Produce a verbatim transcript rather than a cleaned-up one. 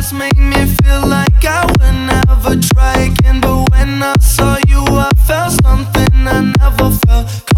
past make me feel like I would never try again. But when I saw you, I felt something I never felt.